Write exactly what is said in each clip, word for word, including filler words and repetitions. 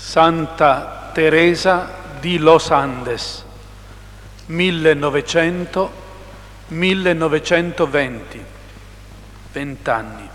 Santa Teresa di Los Andes, millenovecento millenovecentoventi, vent'anni.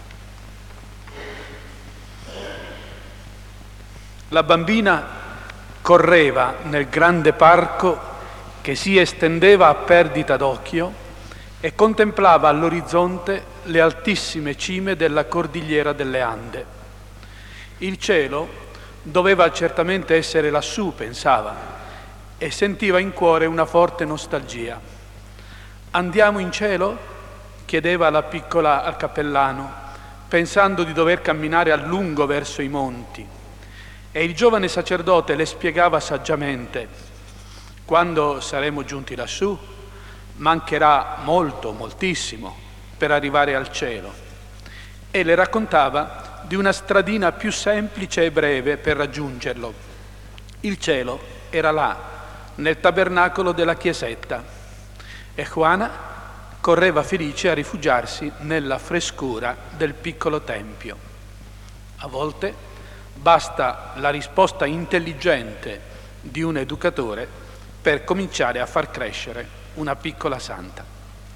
La bambina correva nel grande parco che si estendeva a perdita d'occhio e contemplava all'orizzonte le altissime cime della cordigliera delle Ande. Il cielo doveva certamente essere lassù, pensava, e sentiva in cuore una forte nostalgia. «Andiamo in cielo?» chiedeva la piccola al cappellano, pensando di dover camminare a lungo verso i monti. E il giovane sacerdote le spiegava saggiamente: «Quando saremo giunti lassù, mancherà molto, moltissimo per arrivare al cielo». E le raccontava di una stradina più semplice e breve per raggiungerlo. Il cielo era là, nel tabernacolo della chiesetta, e Juana correva felice a rifugiarsi nella frescura del piccolo tempio. A volte basta la risposta intelligente di un educatore per cominciare a far crescere una piccola santa.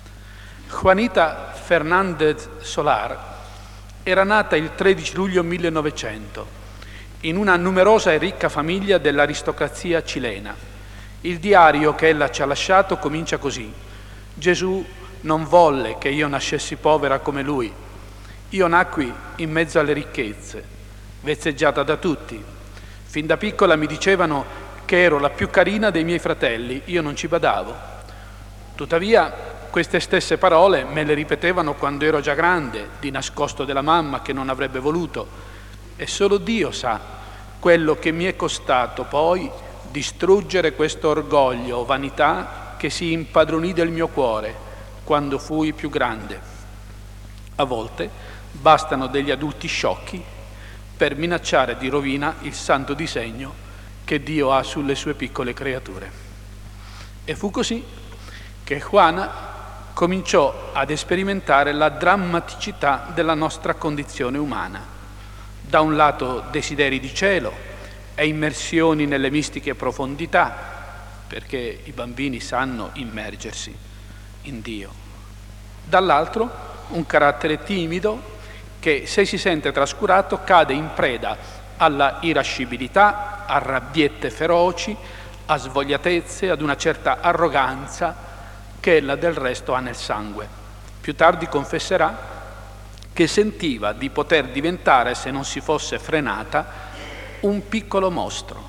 Juanita Fernández Solar era nata il tredici luglio millenovecento in una numerosa e ricca famiglia dell'aristocrazia cilena. Il diario che ella ci ha lasciato comincia così: «Gesù non volle che io nascessi povera come lui. Io nacqui in mezzo alle ricchezze, vezzeggiata da tutti. Fin da piccola mi dicevano che ero la più carina dei miei fratelli, io non ci badavo. Tuttavia queste stesse parole me le ripetevano quando ero già grande, di nascosto della mamma che non avrebbe voluto, e solo Dio sa quello che mi è costato poi distruggere questo orgoglio o vanità che si impadronì del mio cuore quando fui più grande. A volte bastano degli adulti sciocchi per minacciare di rovina il santo disegno che Dio ha sulle sue piccole creature». E fu così che Juana cominciò ad sperimentare la drammaticità della nostra condizione umana. Da un lato desideri di cielo e immersioni nelle mistiche profondità, perché i bambini sanno immergersi in Dio. Dall'altro un carattere timido che, se si sente trascurato, cade in preda alla irascibilità, a rabbiette feroci, a svogliatezze, ad una certa arroganza che ella del resto ha nel sangue. Più tardi confesserà che sentiva di poter diventare, se non si fosse frenata, un piccolo mostro.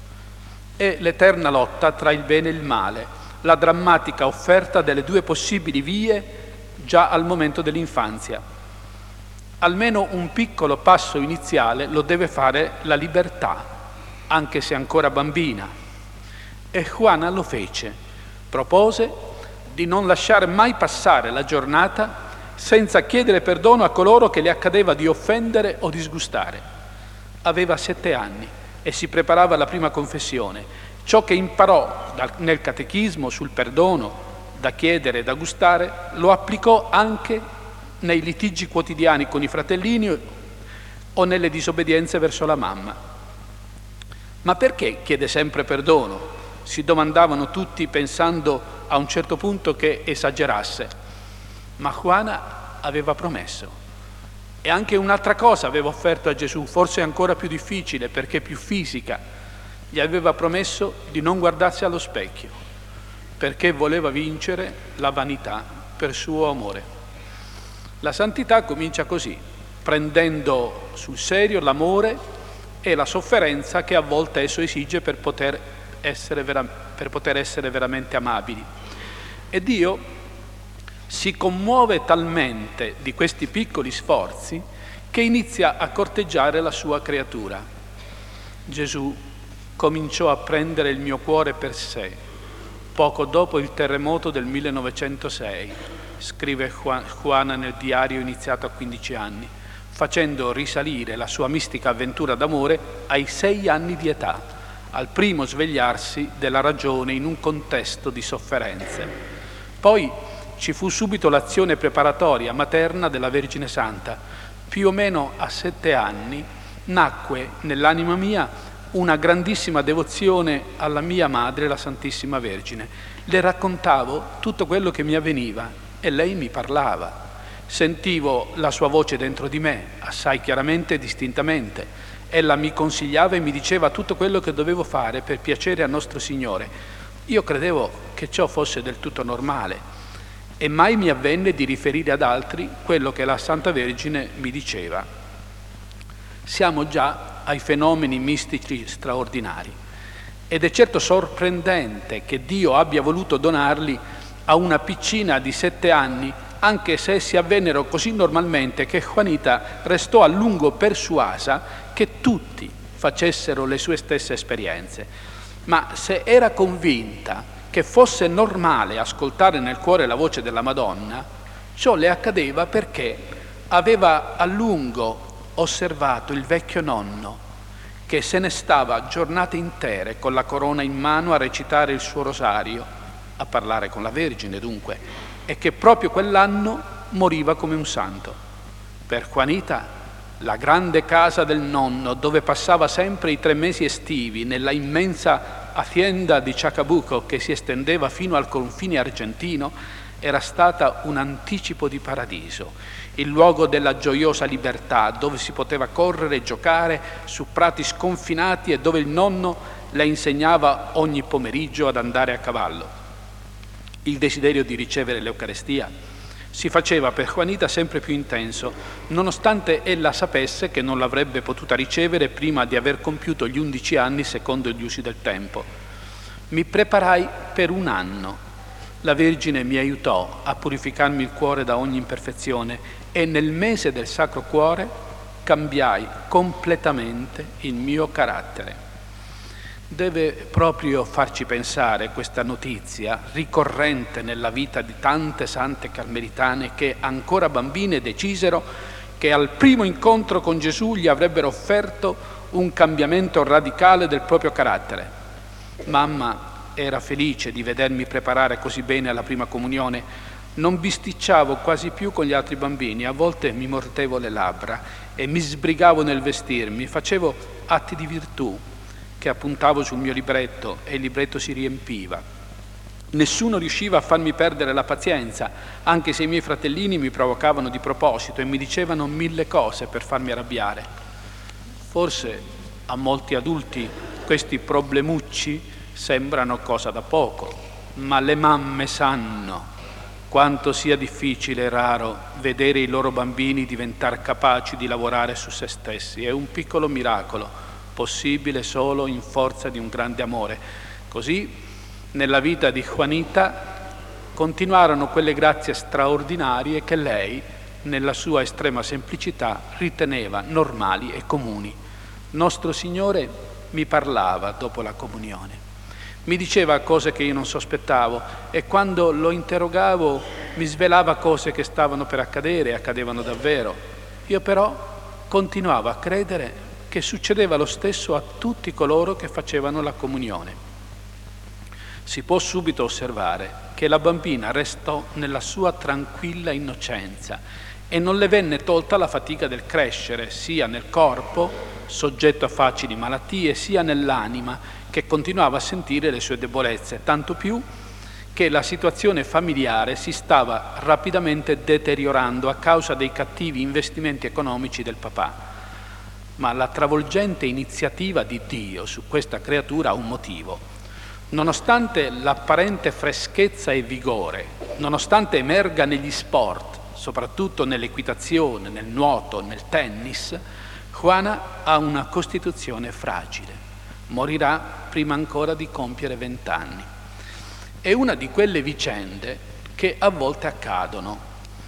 È l'eterna lotta tra il bene e il male, la drammatica offerta delle due possibili vie già al momento dell'infanzia. Almeno un piccolo passo iniziale lo deve fare la libertà, anche se ancora bambina. E Juana lo fece, propose di non lasciare mai passare la giornata senza chiedere perdono a coloro che le accadeva di offendere o disgustare. Aveva sette anni e si preparava alla prima confessione. Ciò che imparò dal, nel catechismo sul perdono, da chiedere e da gustare, lo applicò anche nei litigi quotidiani con i fratellini o nelle disobbedienze verso la mamma. Ma perché chiede sempre perdono? Si domandavano tutti, pensando a un certo punto che esagerasse. Ma Juana aveva promesso. E anche un'altra cosa aveva offerto a Gesù, forse ancora più difficile perché più fisica. Gli aveva promesso di non guardarsi allo specchio, perché voleva vincere la vanità per suo amore. La santità comincia così, prendendo sul serio l'amore e la sofferenza che a volte esso esige per poter essere, vera- per poter essere veramente amabili. E Dio si commuove talmente di questi piccoli sforzi che inizia a corteggiare la sua creatura. Gesù cominciò a prendere il mio cuore per sé poco dopo il terremoto del millenovecentosei, scrive Juana nel diario iniziato a quindici anni, facendo risalire la sua mistica avventura d'amore ai sei anni di età, al primo svegliarsi della ragione in un contesto di sofferenze. Poi ci fu subito l'azione preparatoria materna della Vergine Santa. Più o meno a sette anni nacque nell'anima mia una grandissima devozione alla mia madre, la Santissima Vergine. Le raccontavo tutto quello che mi avveniva e lei mi parlava. Sentivo la sua voce dentro di me, assai chiaramente e distintamente. Ella mi consigliava e mi diceva tutto quello che dovevo fare per piacere a nostro Signore. Io credevo che ciò fosse del tutto normale e mai mi avvenne di riferire ad altri quello che la Santa Vergine mi diceva. Siamo già ai fenomeni mistici straordinari ed è certo sorprendente che Dio abbia voluto donarli a una piccina di sette anni, anche se essi avvennero così normalmente che Juanita restò a lungo persuasa che tutti facessero le sue stesse esperienze. Ma se era convinta che fosse normale ascoltare nel cuore la voce della Madonna, ciò le accadeva perché aveva a lungo osservato il vecchio nonno che se ne stava giornate intere con la corona in mano a recitare il suo rosario, a parlare con la Vergine dunque, e che proprio quell'anno moriva come un santo. Per Juanita, la grande casa del nonno, dove passava sempre i tre mesi estivi, nella immensa hacienda di Chacabuco che si estendeva fino al confine argentino, era stata un anticipo di paradiso, il luogo della gioiosa libertà, dove si poteva correre e giocare su prati sconfinati e dove il nonno le insegnava ogni pomeriggio ad andare a cavallo. Il desiderio di ricevere l'Eucarestia si faceva per Juanita sempre più intenso, nonostante ella sapesse che non l'avrebbe potuta ricevere prima di aver compiuto gli undici anni secondo gli usi del tempo. Mi preparai per un anno. La Vergine mi aiutò a purificarmi il cuore da ogni imperfezione e nel mese del Sacro Cuore cambiai completamente il mio carattere. Deve proprio farci pensare questa notizia ricorrente nella vita di tante sante carmelitane che ancora bambine decisero che al primo incontro con Gesù gli avrebbero offerto un cambiamento radicale del proprio carattere. Mamma era felice di vedermi preparare così bene alla prima comunione. Non bisticciavo quasi più con gli altri bambini, a volte mi mordevo le labbra e mi sbrigavo nel vestirmi, facevo atti di virtù che appuntavo sul mio libretto e il libretto si riempiva. Nessuno riusciva a farmi perdere la pazienza, anche se i miei fratellini mi provocavano di proposito e mi dicevano mille cose per farmi arrabbiare. Forse a molti adulti questi problemucci sembrano cosa da poco, ma le mamme sanno quanto sia difficile e raro vedere i loro bambini diventare capaci di lavorare su se stessi. È un piccolo miracolo, possibile solo in forza di un grande amore. Così, nella vita di Juanita, continuarono quelle grazie straordinarie che lei, nella sua estrema semplicità, riteneva normali e comuni. Nostro Signore mi parlava dopo la comunione. Mi diceva cose che io non sospettavo e quando lo interrogavo mi svelava cose che stavano per accadere e accadevano davvero. Io però continuavo a credere che succedeva lo stesso a tutti coloro che facevano la comunione. Si può subito osservare che la bambina restò nella sua tranquilla innocenza e non le venne tolta la fatica del crescere, sia nel corpo, soggetto a facili malattie, sia nell'anima, che continuava a sentire le sue debolezze, tanto più che la situazione familiare si stava rapidamente deteriorando a causa dei cattivi investimenti economici del papà. Ma la travolgente iniziativa di Dio su questa creatura ha un motivo. Nonostante l'apparente freschezza e vigore, nonostante emerga negli sport, soprattutto nell'equitazione, nel nuoto, nel tennis, Juana ha una costituzione fragile. Morirà prima ancora di compiere vent'anni. È una di quelle vicende che a volte accadono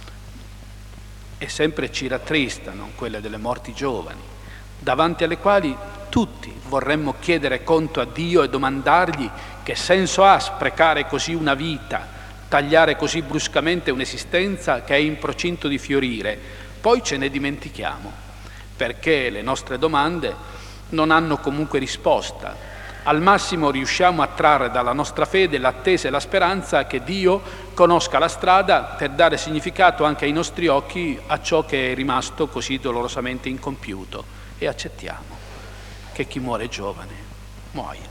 e sempre ci rattristano, quelle delle morti giovani, davanti alle quali tutti vorremmo chiedere conto a Dio e domandargli che senso ha sprecare così una vita, tagliare così bruscamente un'esistenza che è in procinto di fiorire. Poi ce ne dimentichiamo, perché le nostre domande non hanno comunque risposta. Al massimo riusciamo a trarre dalla nostra fede l'attesa e la speranza che Dio conosca la strada per dare significato anche ai nostri occhi a ciò che è rimasto così dolorosamente incompiuto, e accettiamo. che chi muore giovane muoia.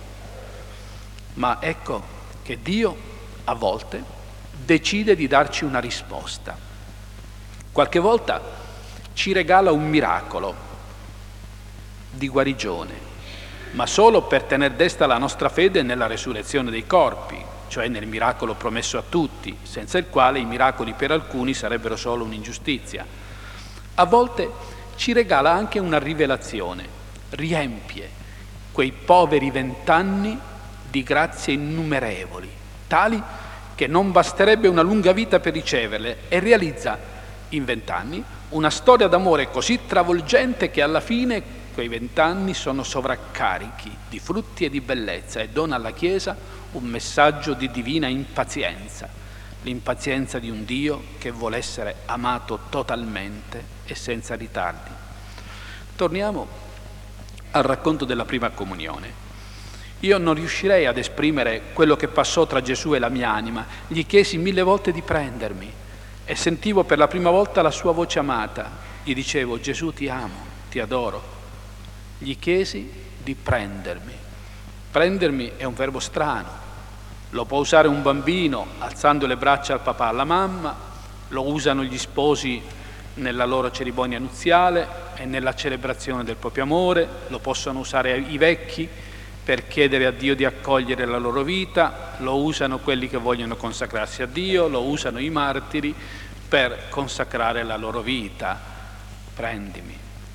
Ma ecco che Dio a volte decide di darci una risposta. Qualche volta ci regala un miracolo di guarigione, ma solo per tener desta la nostra fede nella resurrezione dei corpi, cioè nel miracolo promesso a tutti, senza il quale i miracoli per alcuni sarebbero solo un'ingiustizia. A volte ci regala anche una rivelazione, riempie quei poveri vent'anni di grazie innumerevoli, tali che non basterebbe una lunga vita per riceverle, e realizza in vent'anni una storia d'amore così travolgente che alla fine quei vent'anni sono sovraccarichi di frutti e di bellezza, e dona alla Chiesa un messaggio di divina impazienza, l'impazienza di un Dio che vuole essere amato totalmente e senza ritardi. Torniamo al racconto della prima comunione. Io non riuscirei ad esprimere quello che passò tra Gesù e la mia anima. Gli chiesi mille volte di prendermi e sentivo per la prima volta la sua voce amata. Gli dicevo: Gesù, ti amo, ti adoro. Gli chiesi di prendermi. Prendermi è un verbo strano, lo può usare un bambino alzando le braccia al papà, alla mamma, lo usano gli sposi nella loro cerimonia nuziale e nella celebrazione del proprio amore, lo possono usare i vecchi per chiedere a Dio di accogliere la loro vita, lo usano quelli che vogliono consacrarsi a Dio, lo usano i martiri per consacrare la loro vita. Prendimi.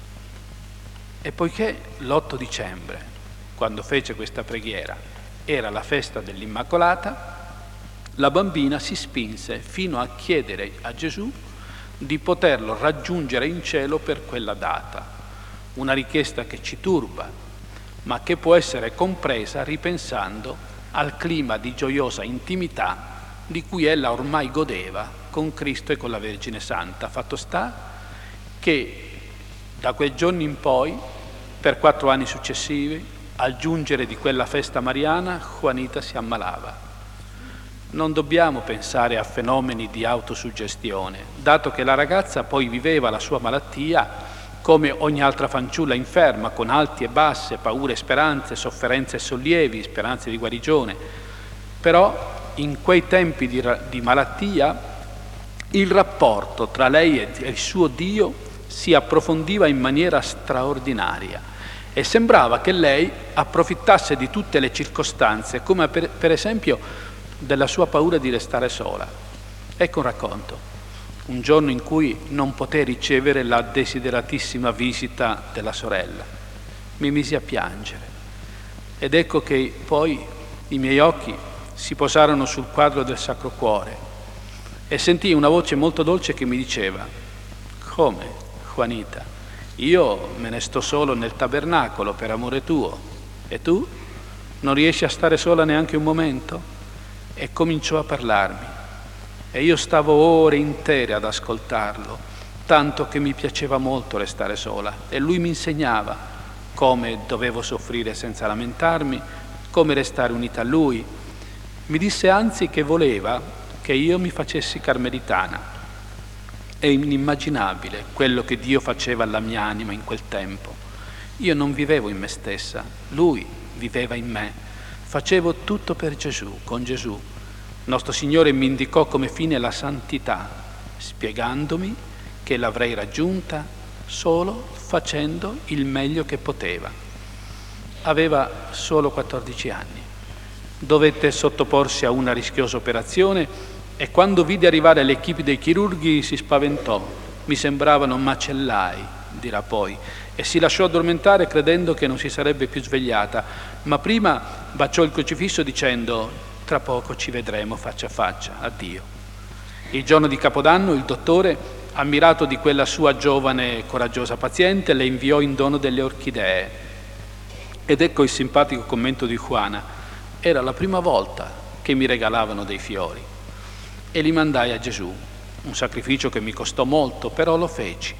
E poiché l'otto dicembre, quando fece questa preghiera, era la festa dell'Immacolata, la bambina si spinse fino a chiedere a Gesù di poterlo raggiungere in cielo per quella data. Una richiesta che ci turba, ma che può essere compresa ripensando al clima di gioiosa intimità di cui ella ormai godeva con Cristo e con la Vergine Santa. Fatto sta che da quel giorno in poi, per quattro anni successivi, al giungere di quella festa mariana, Juanita si ammalava. Non dobbiamo pensare a fenomeni di autosuggestione, dato che la ragazza poi viveva la sua malattia come ogni altra fanciulla inferma, con alti e basse, paure e speranze, sofferenze e sollievi, speranze di guarigione. Però in quei tempi di, di malattia il rapporto tra lei e il suo Dio si approfondiva in maniera straordinaria. E sembrava che lei approfittasse di tutte le circostanze, come per, per esempio della sua paura di restare sola. Ecco un racconto. Un giorno in cui non poté ricevere la desideratissima visita della sorella. Mi misi a piangere. Ed ecco che poi i miei occhi si posarono sul quadro del Sacro Cuore e sentii una voce molto dolce che mi diceva: come, Juanita? Io me ne sto solo nel tabernacolo per amore tuo, e tu non riesci a stare sola neanche un momento? E cominciò a parlarmi, e io stavo ore intere ad ascoltarlo, tanto che mi piaceva molto restare sola, e lui mi insegnava come dovevo soffrire senza lamentarmi, come restare unita a lui. Mi disse anzi che voleva che io mi facessi carmelitana. È inimmaginabile quello che Dio faceva alla mia anima in quel tempo. Io non vivevo in me stessa, Lui viveva in me. Facevo tutto per Gesù, con Gesù. Nostro Signore mi indicò come fine la santità, spiegandomi che l'avrei raggiunta solo facendo il meglio che poteva. Aveva solo quattordici anni. Dovette sottoporsi a una rischiosa operazione e quando vide arrivare l'equipe dei chirurghi si spaventò. Mi sembravano macellai, dirà poi, e si lasciò addormentare credendo che non si sarebbe più svegliata, ma prima baciò il crocifisso dicendo: tra poco ci vedremo faccia a faccia, addio. Il giorno di Capodanno il dottore, ammirato di quella sua giovane e coraggiosa paziente, le inviò in dono delle orchidee. Ed ecco il simpatico commento di Juana: era la prima volta che mi regalavano dei fiori. E li mandai a Gesù, un sacrificio che mi costò molto, però lo feci.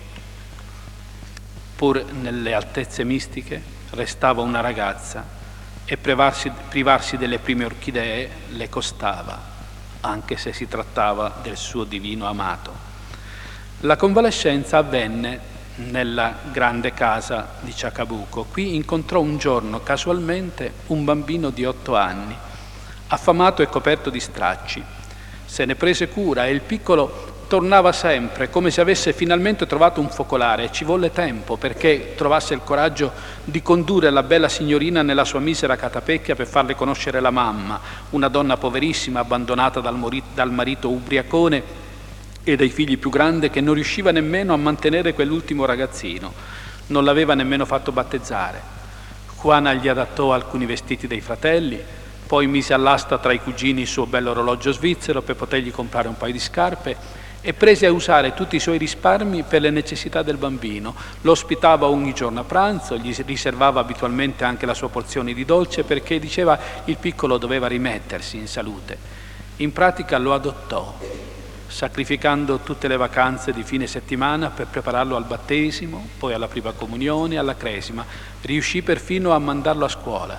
Pur nelle altezze mistiche restava una ragazza e privarsi, privarsi delle prime orchidee le costava, anche se si trattava del suo divino amato. La convalescenza avvenne nella grande casa di Chacabuco. Qui incontrò un giorno casualmente un bambino di otto anni, affamato e coperto di stracci. Se ne prese cura e il piccolo tornava sempre, come se avesse finalmente trovato un focolare. Ci volle tempo perché trovasse il coraggio di condurre la bella signorina nella sua misera catapecchia per farle conoscere la mamma, una donna poverissima, abbandonata dal, mori- dal marito ubriacone e dai figli più grandi, che non riusciva nemmeno a mantenere quell'ultimo ragazzino, non l'aveva nemmeno fatto battezzare. Juana gli adattò alcuni vestiti dei fratelli, poi mise all'asta tra i cugini il suo bello orologio svizzero per potergli comprare un paio di scarpe e prese a usare tutti i suoi risparmi per le necessità del bambino. Lo ospitava ogni giorno a pranzo, gli riservava abitualmente anche la sua porzione di dolce perché diceva il piccolo doveva rimettersi in salute. In pratica lo adottò, sacrificando tutte le vacanze di fine settimana per prepararlo al battesimo, poi alla prima comunione, alla cresima. Riuscì perfino a mandarlo a scuola.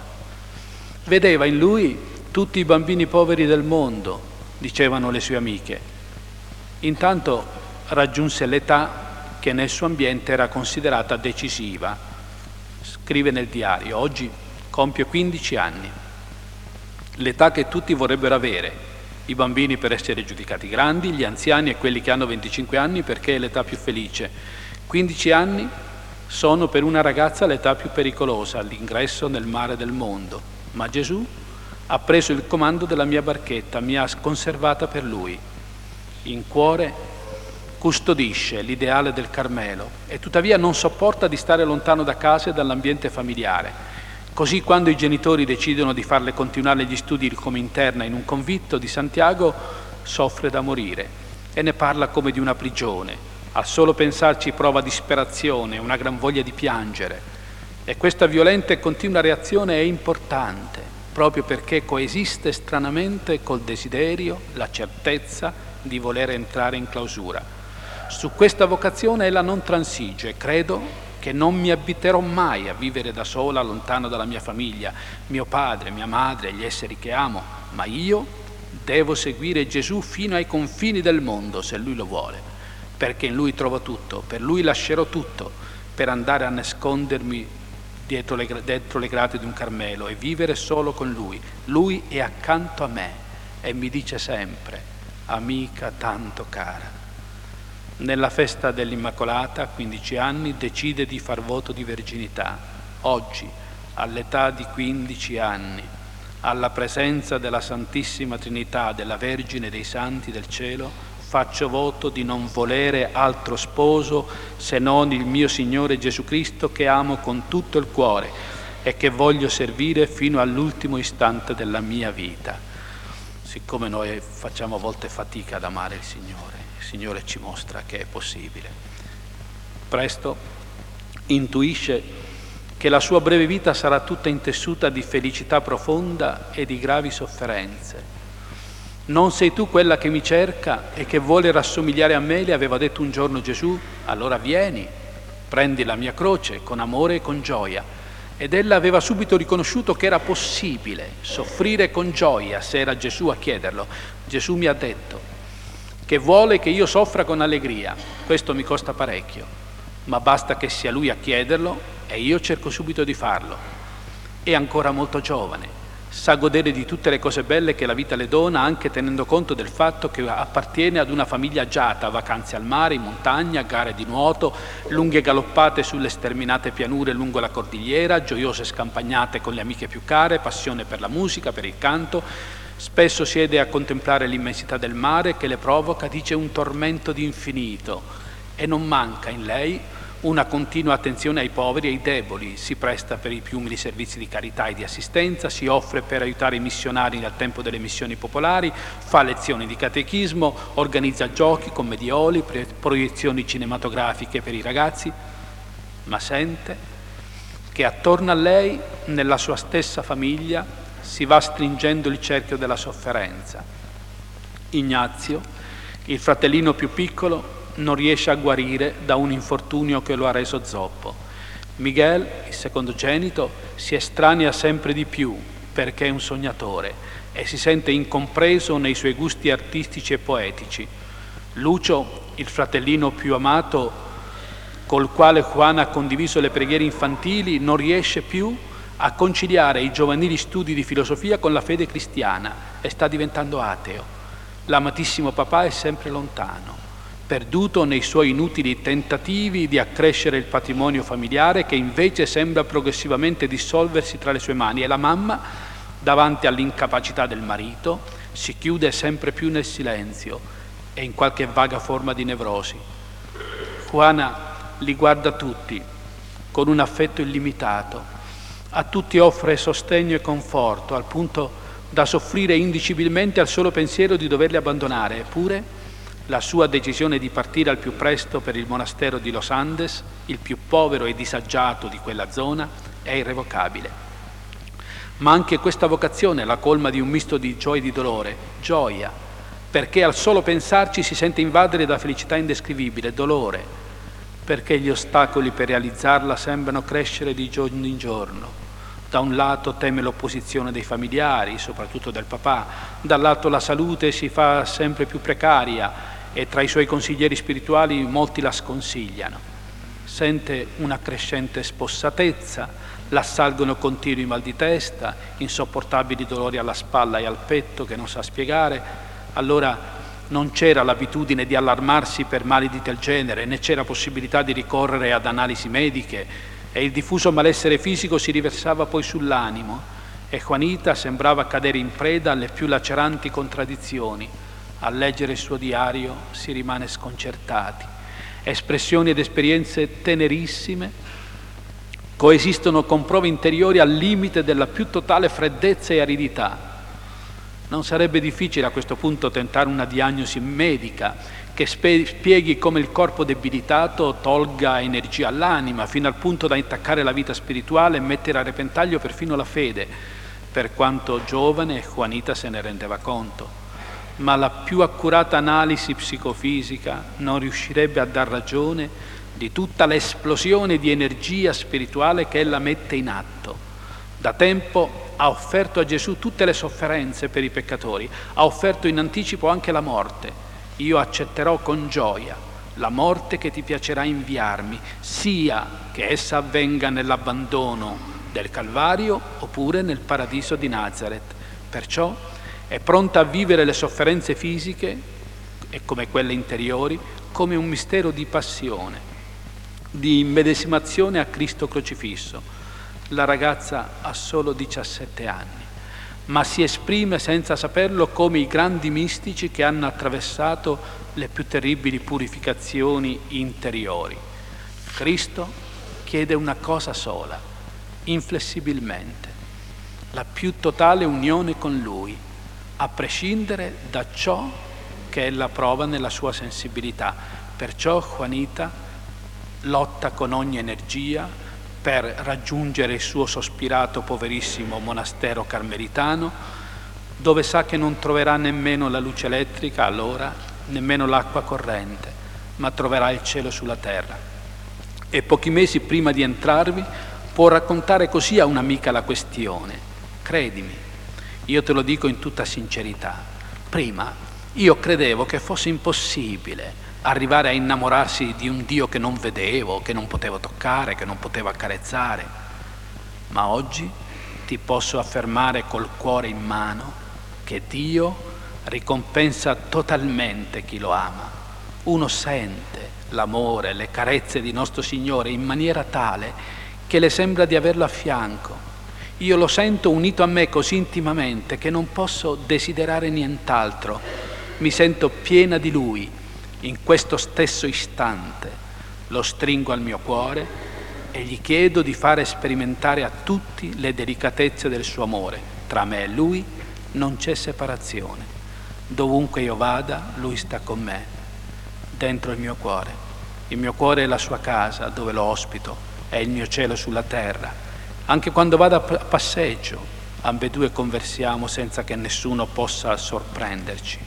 Vedeva in lui tutti i bambini poveri del mondo, dicevano le sue amiche. Intanto raggiunse l'età che nel suo ambiente era considerata decisiva. Scrive nel diario: oggi compio quindici anni, l'età che tutti vorrebbero avere, i bambini per essere giudicati grandi, gli anziani e quelli che hanno venticinque anni perché è l'età più felice. quindici anni sono per una ragazza l'età più pericolosa, l'ingresso nel mare del mondo. Ma Gesù ha preso il comando della mia barchetta, mi ha conservata per Lui. In cuore custodisce l'ideale del Carmelo e tuttavia non sopporta di stare lontano da casa e dall'ambiente familiare. Così quando i genitori decidono di farle continuare gli studi come interna in un convitto di Santiago, soffre da morire e ne parla come di una prigione. Al solo pensarci prova disperazione, una gran voglia di piangere. E questa violenta e continua reazione è importante, proprio perché coesiste stranamente col desiderio, la certezza di voler entrare in clausura. Su questa vocazione ella non transige. Credo che non mi abiterò mai a vivere da sola, lontano dalla mia famiglia, mio padre, mia madre, gli esseri che amo, ma io devo seguire Gesù fino ai confini del mondo, se Lui lo vuole, perché in Lui trovo tutto, per Lui lascerò tutto, per andare a nascondermi dietro le, dietro le grate di un Carmelo e vivere solo con Lui. Lui è accanto a me e mi dice sempre: amica tanto cara. Nella festa dell'Immacolata, a quindici anni, decide di far voto di verginità. Oggi, all'età di quindici anni, alla presenza della Santissima Trinità, della Vergine e dei Santi del cielo, faccio voto di non volere altro sposo se non il mio Signore Gesù Cristo, che amo con tutto il cuore e che voglio servire fino all'ultimo istante della mia vita. Siccome noi facciamo a volte fatica ad amare il Signore, il Signore ci mostra che è possibile. Presto intuisce che la sua breve vita sarà tutta intessuta di felicità profonda e di gravi sofferenze. Non sei tu quella che mi cerca e che vuole rassomigliare a me, le aveva detto un giorno Gesù? Allora vieni, prendi la mia croce con amore e con gioia. Ed ella aveva subito riconosciuto che era possibile soffrire con gioia se era Gesù a chiederlo. Gesù mi ha detto che vuole che io soffra con allegria. Questo mi costa parecchio, ma basta che sia Lui a chiederlo e io cerco subito di farlo. È ancora molto giovane, sa godere di tutte le cose belle che la vita le dona, anche tenendo conto del fatto che appartiene ad una famiglia agiata, vacanze al mare, in montagna, gare di nuoto, lunghe galoppate sulle sterminate pianure lungo la cordigliera, gioiose scampagnate con le amiche più care, passione per la musica, per il canto. Spesso siede a contemplare l'immensità del mare che le provoca, dice, un tormento di infinito, e non manca in lei una continua attenzione ai poveri e ai deboli, si presta per i più umili servizi di carità e di assistenza, si offre per aiutare i missionari nel tempo delle missioni popolari, fa lezioni di catechismo, organizza giochi, commedioli, proiezioni cinematografiche per i ragazzi, ma sente che attorno a lei, nella sua stessa famiglia, si va stringendo il cerchio della sofferenza. Ignazio, il fratellino più piccolo, non riesce a guarire da un infortunio che lo ha reso zoppo. Miguel, il secondogenito, si estranea sempre di più perché è un sognatore e si sente incompreso nei suoi gusti artistici e poetici. Lucio, il fratellino più amato, col quale Juana ha condiviso le preghiere infantili, non riesce più a conciliare i giovanili studi di filosofia con la fede cristiana e sta diventando ateo. L'amatissimo papà è sempre lontano, perduto nei suoi inutili tentativi di accrescere il patrimonio familiare che invece sembra progressivamente dissolversi tra le sue mani, e la mamma, davanti all'incapacità del marito, si chiude sempre più nel silenzio e in qualche vaga forma di nevrosi. Juana li guarda tutti con un affetto illimitato, a tutti offre sostegno e conforto, al punto da soffrire indicibilmente al solo pensiero di doverli abbandonare. Eppure la sua decisione di partire al più presto per il monastero di Los Andes, il più povero e disagiato di quella zona, è irrevocabile. Ma anche questa vocazione la colma di un misto di gioia e di dolore. Gioia, perché al solo pensarci si sente invadere da felicità indescrivibile. Dolore, perché gli ostacoli per realizzarla sembrano crescere di giorno in giorno. Da un lato teme l'opposizione dei familiari, soprattutto del papà, dall'altro la salute si fa sempre più precaria e tra i suoi consiglieri spirituali molti la sconsigliano. Sente una crescente spossatezza, l'assalgono continui mal di testa, insopportabili dolori alla spalla e al petto che non sa spiegare. Allora non c'era l'abitudine di allarmarsi per mali di tal genere, né c'era possibilità di ricorrere ad analisi mediche, e il diffuso malessere fisico si riversava poi sull'animo, e Juanita sembrava cadere in preda alle più laceranti contraddizioni. A leggere il suo diario si rimane sconcertati. Espressioni ed esperienze tenerissime coesistono con prove interiori al limite della più totale freddezza e aridità. Non sarebbe difficile a questo punto tentare una diagnosi medica che spieghi come il corpo debilitato tolga energia all'anima, fino al punto da intaccare la vita spirituale e mettere a repentaglio perfino la fede, per quanto giovane Juanita se ne rendeva conto. Ma la più accurata analisi psicofisica non riuscirebbe a dar ragione di tutta l'esplosione di energia spirituale che ella mette in atto. Da tempo ha offerto a Gesù tutte le sofferenze per i peccatori, ha offerto in anticipo anche la morte. Io accetterò con gioia la morte che ti piacerà inviarmi, sia che essa avvenga nell'abbandono del Calvario oppure nel paradiso di Nazareth. Perciò è pronta a vivere le sofferenze fisiche e come quelle interiori come un mistero di passione, di immedesimazione a Cristo crocifisso. La ragazza ha solo diciassette anni, ma si esprime senza saperlo come i grandi mistici che hanno attraversato le più terribili purificazioni interiori. Cristo chiede una cosa sola, inflessibilmente, la più totale unione con Lui, a prescindere da ciò che ella prova nella sua sensibilità. Perciò Juanita lotta con ogni energia per raggiungere il suo sospirato poverissimo monastero carmelitano, dove sa che non troverà nemmeno la luce elettrica allora, nemmeno l'acqua corrente, ma troverà il cielo sulla terra. E pochi mesi prima di entrarvi può raccontare così a un'amica la questione. Credimi, io te lo dico in tutta sincerità, prima io credevo che fosse impossibile arrivare a innamorarsi di un Dio che non vedevo, che non potevo toccare, che non potevo accarezzare. Ma oggi ti posso affermare col cuore in mano che Dio ricompensa totalmente chi lo ama. Uno sente l'amore, le carezze di nostro Signore in maniera tale che le sembra di averlo a fianco. Io lo sento unito a me così intimamente che non posso desiderare nient'altro. Mi sento piena di Lui. In questo stesso istante lo stringo al mio cuore e gli chiedo di fare sperimentare a tutti le delicatezze del suo amore. Tra me e Lui non c'è separazione. Dovunque io vada, Lui sta con me, dentro il mio cuore. Il mio cuore è la sua casa dove lo ospito, è il mio cielo sulla terra. Anche quando vado a passeggio, ambedue conversiamo senza che nessuno possa sorprenderci.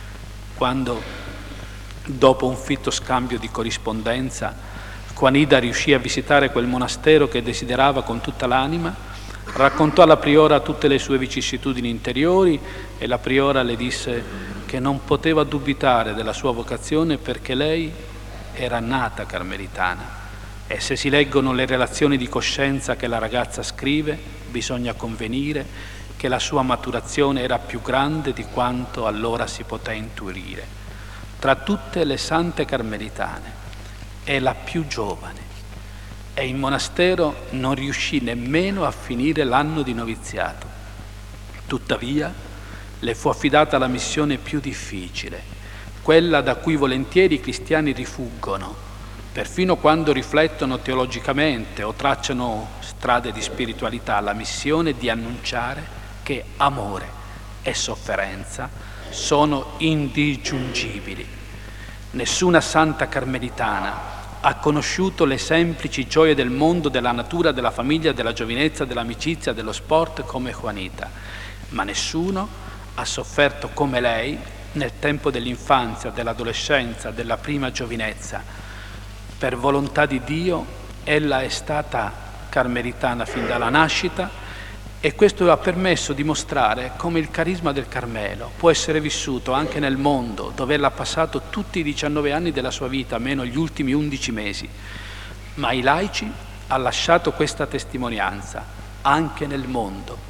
Quando dopo un fitto scambio di corrispondenza, Juanita riuscì a visitare quel monastero che desiderava con tutta l'anima, raccontò alla priora tutte le sue vicissitudini interiori e la priora le disse che non poteva dubitare della sua vocazione perché lei era nata carmelitana E se si leggono le relazioni di coscienza che la ragazza scrive, bisogna convenire che la sua maturazione era più grande di quanto allora si poté intuire. Tra tutte le sante carmelitane è la più giovane e in monastero non riuscì nemmeno a finire l'anno di noviziato. Tuttavia le fu affidata la missione più difficile, quella da cui volentieri i cristiani rifuggono, perfino quando riflettono teologicamente o tracciano strade di spiritualità, la missione di annunciare che amore e sofferenza sono indisgiungibili. Nessuna santa carmelitana ha conosciuto le semplici gioie del mondo, della natura, della famiglia, della giovinezza, dell'amicizia, dello sport come Juanita, ma nessuno ha sofferto come lei nel tempo dell'infanzia, dell'adolescenza, della prima giovinezza. Per volontà di Dio, ella è stata carmelitana fin dalla nascita e questo ha permesso di mostrare come il carisma del Carmelo può essere vissuto anche nel mondo, dove ella ha passato tutti i diciannove anni della sua vita, meno gli ultimi undici mesi. Ma ai laici ha lasciato questa testimonianza anche nel mondo.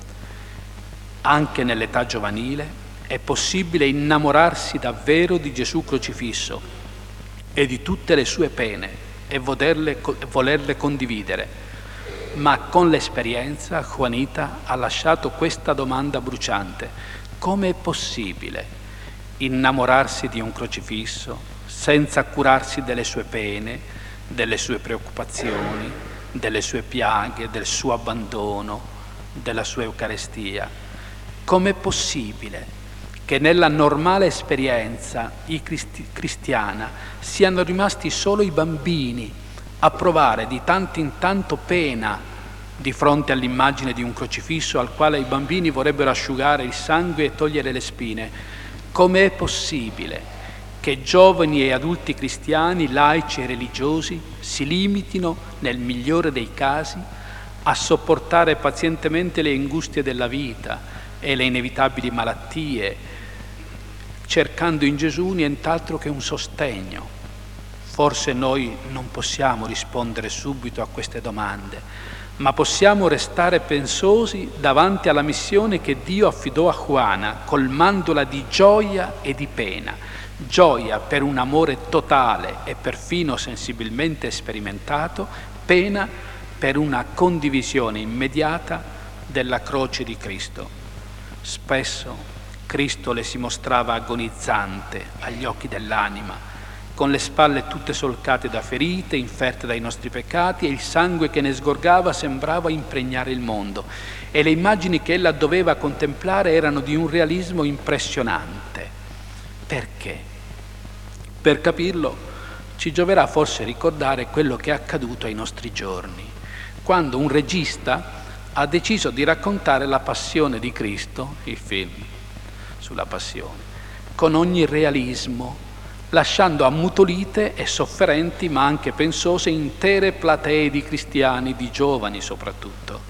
Anche nell'età giovanile è possibile innamorarsi davvero di Gesù crocifisso e di tutte le sue pene e volerle, volerle condividere. Ma con l'esperienza Juanita ha lasciato questa domanda bruciante: come è possibile innamorarsi di un crocifisso senza curarsi delle sue pene, delle sue preoccupazioni, delle sue piaghe, del suo abbandono, della sua Eucaristia? Com'è possibile che nella normale esperienza cristi- cristiana siano rimasti solo i bambini a provare di tanto in tanto pena di fronte all'immagine di un crocifisso al quale i bambini vorrebbero asciugare il sangue e togliere le spine? Come è possibile che giovani e adulti cristiani, laici e religiosi si limitino, nel migliore dei casi, a sopportare pazientemente le angustie della vita e le inevitabili malattie, cercando in Gesù nient'altro che un sostegno? Forse noi non possiamo rispondere subito a queste domande, ma possiamo restare pensosi davanti alla missione che Dio affidò a Juana, colmandola di gioia e di pena. Gioia per un amore totale e perfino sensibilmente sperimentato, pena per una condivisione immediata della croce di Cristo. Spesso Cristo le si mostrava agonizzante agli occhi dell'anima, con le spalle tutte solcate da ferite, inferte dai nostri peccati, e il sangue che ne sgorgava sembrava impregnare il mondo. E le immagini che ella doveva contemplare erano di un realismo impressionante. Perché? Per capirlo, ci gioverà forse ricordare quello che è accaduto ai nostri giorni, quando un regista ha deciso di raccontare la passione di Cristo, il film sulla passione, con ogni realismo, lasciando ammutolite e sofferenti, ma anche pensose, intere platee di cristiani, di giovani soprattutto.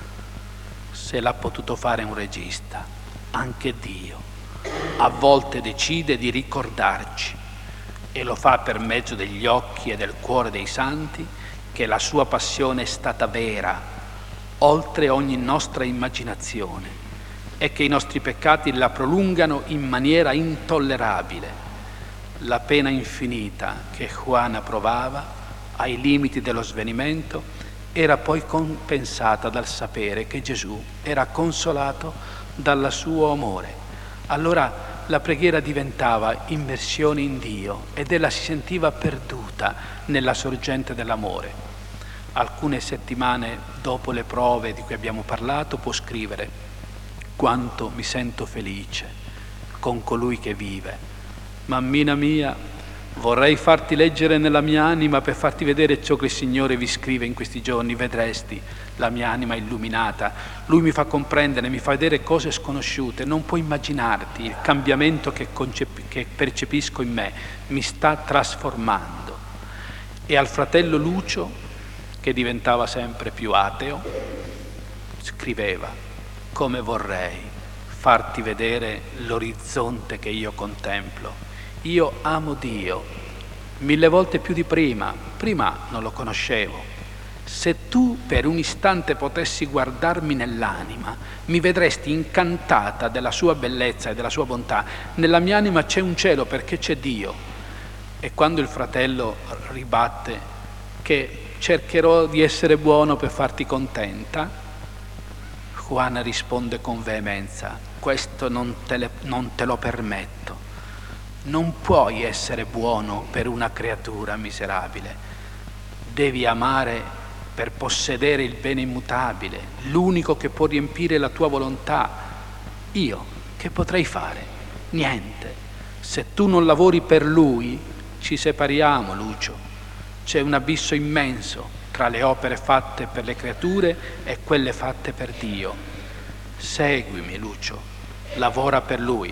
Se l'ha potuto fare un regista, anche Dio a volte decide di ricordarci, e lo fa per mezzo degli occhi e del cuore dei santi, che la sua passione è stata vera, oltre ogni nostra immaginazione, e che i nostri peccati la prolungano in maniera intollerabile. La pena infinita che Juana provava ai limiti dello svenimento era poi compensata dal sapere che Gesù era consolato dal suo amore. Allora la preghiera diventava immersione in Dio ed ella si sentiva perduta nella sorgente dell'amore. Alcune settimane dopo le prove di cui abbiamo parlato può scrivere: quanto mi sento felice con colui che vive. Mammina mia, vorrei farti leggere nella mia anima per farti vedere ciò che il Signore vi scrive in questi giorni. Vedresti la mia anima illuminata. Lui mi fa comprendere, mi fa vedere cose sconosciute. Non puoi immaginarti il cambiamento che, concep- che percepisco in me. Mi sta trasformando. E al fratello Lucio, che diventava sempre più ateo, scriveva: come vorrei farti vedere l'orizzonte che io contemplo. Io amo Dio mille volte più di prima. Prima non lo conoscevo. Se tu per un istante potessi guardarmi nell'anima, mi vedresti incantata della sua bellezza e della sua bontà. Nella mia anima c'è un cielo perché c'è Dio. E quando il fratello ribatte che cercherò di essere buono per farti contenta, Juan risponde con veemenza: questo non te, le, non te lo permetto. Non puoi essere buono per una creatura miserabile. Devi amare per possedere il bene immutabile, l'unico che può riempire la tua volontà. Io che potrei fare? Niente. Se tu non lavori per lui, ci separiamo, Lucio. C'è un abisso immenso tra le opere fatte per le creature e quelle fatte per Dio. Seguimi, Lucio, lavora per lui.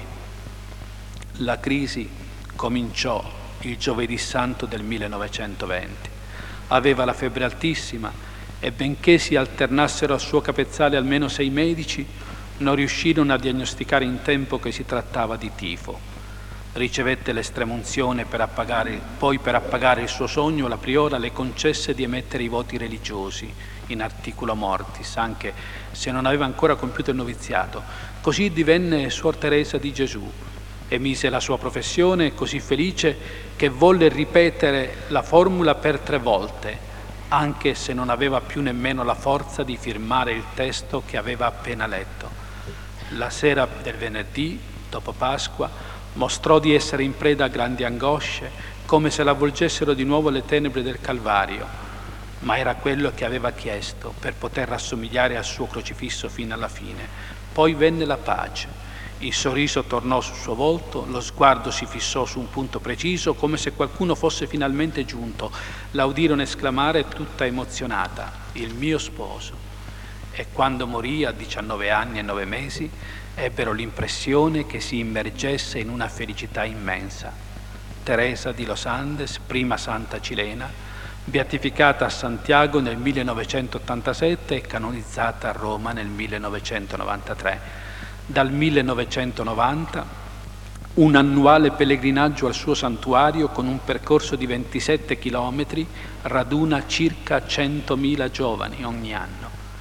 La crisi cominciò il giovedì santo del millenovecentoventi. Aveva la febbre altissima e benché si alternassero al suo capezzale almeno sei medici, non riuscirono a diagnosticare in tempo che si trattava di tifo. Ricevette l'estremunzione per appagare, poi per appagare il suo sogno la priora le concesse di emettere i voti religiosi in articulo mortis, anche se non aveva ancora compiuto il noviziato. Così divenne Suor Teresa di Gesù. Emise la sua professione così felice che volle ripetere la formula per tre volte, anche se non aveva più nemmeno la forza di firmare il testo che aveva appena letto. La sera del venerdì, dopo Pasqua, mostrò di essere in preda a grandi angosce, come se l'avvolgessero di nuovo le tenebre del Calvario, ma era quello che aveva chiesto per poter rassomigliare al suo crocifisso fino alla fine. Poi venne la pace. Il sorriso tornò sul suo volto, lo sguardo si fissò su un punto preciso, come se qualcuno fosse finalmente giunto. La udirono esclamare tutta emozionata: il mio sposo. E quando morì a diciannove anni e nove mesi, ebbero l'impressione che si immergesse in una felicità immensa. Teresa di Los Andes, prima santa cilena, beatificata a Santiago nel millenovecentottantasette e canonizzata a Roma nel millenovecentonovantatré. Dal millenovecentonovanta un annuale pellegrinaggio al suo santuario con un percorso di ventisette chilometri raduna circa centomila giovani ogni anno.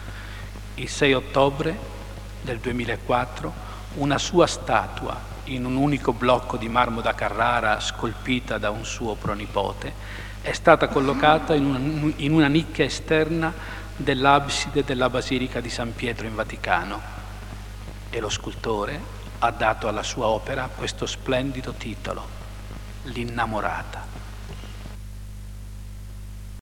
Il sei ottobre del duemilaquattro una sua statua in un unico blocco di marmo da Carrara scolpita da un suo pronipote è stata collocata in una, in una nicchia esterna dell'abside della Basilica di San Pietro in Vaticano e lo scultore ha dato alla sua opera questo splendido titolo: L'Innamorata.